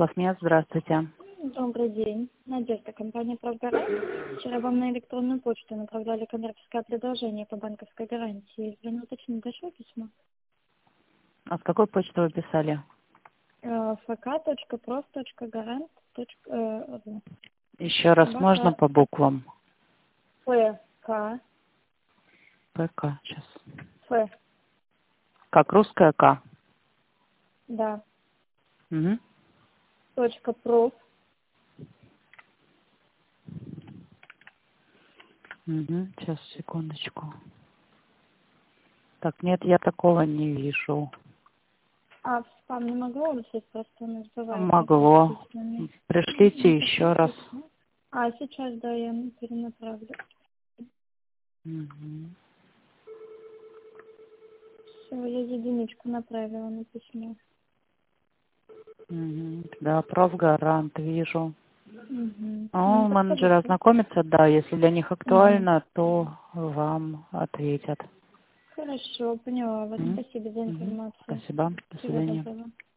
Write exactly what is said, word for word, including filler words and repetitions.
Лахмет, здравствуйте. Добрый день. Надежда, компания «Правгарант». Вчера вам на электронную почту направляли коммерческое предложение по банковской гарантии. Вы не уточнили, дошло письмо? А с какой почты вы писали? fk.prof.garant.ру. Еще раз можно по буквам? ФК. ПК, сейчас. Ф. Как русская К? Да. Угу. Точка проф. Угу. Сейчас, секундочку. Так, нет, я такого не вижу. А в спам не могло висеть, просто у нас бывает. Могло. Написано. Пришлите еще раз. А, сейчас, да, я перенаправлю. Угу. Все, я единичку направила на письмо. Угу. Да, профгарант вижу. Угу. О, Ну, менеджеры подходите. ознакомятся, да, если для них Угу. актуально, то вам ответят. Хорошо, поняла вас. Угу. Спасибо за Угу. информацию. Спасибо, до Всего свидания. доброго.